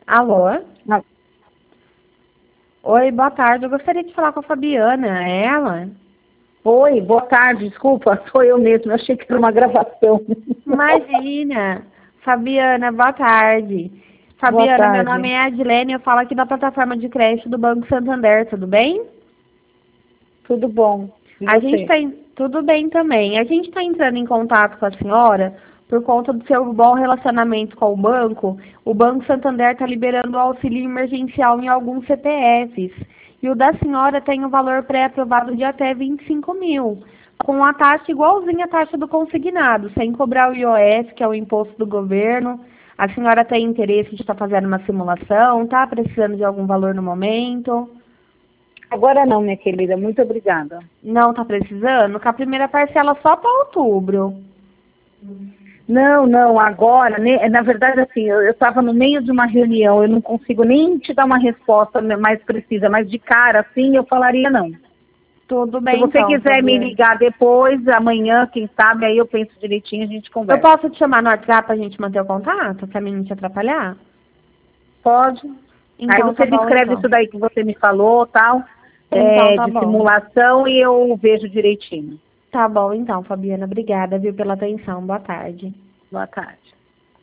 Alô? Ah, Oi, boa tarde. Eu gostaria de falar com a Fabiana. É ela? oi, boa tarde, desculpa, sou eu mesmo, eu achei que era uma gravação. Imagina. Fabiana, boa tarde. Boa Fabiana, meu nome tarde, é Adilene, eu falo aqui da plataforma de crédito do Banco Santander, tudo bem? tudo bom? E A gente você? tem tudo bem também. A gente está entrando em contato com a senhora por conta do seu bom relacionamento com o banco. O Banco Santander está liberando o auxílio emergencial em alguns CPFs. E o da senhora tem um valor pré-aprovado de até 25 mil, com a taxa igualzinha à taxa do consignado, sem cobrar o IOF, que é o imposto do governo. A senhora tem interesse de estar fazendo uma simulação? Está precisando de algum valor no momento? Agora não, minha querida, muito obrigada. Não está precisando? Com a primeira parcela só para outubro. Não, não, agora, na verdade, assim, eu estava no meio de uma reunião, eu não consigo nem te dar uma resposta mais precisa, mas de cara, assim, eu falaria não. Tudo Se bem você então, quiser me Fabiana. ligar depois, amanhã, quem sabe, aí eu penso direitinho e a gente Eu conversa. posso te chamar no WhatsApp pra gente manter o contato, pra mim não te atrapalhar? Pode? Aí Então tá você me bom escreve isso então. daí que você me falou, tal, Então tá de bom. simulação e eu vejo direitinho. Tá bom então, Fabiana. Obrigada, viu, pela atenção. Boa tarde. Boa tarde.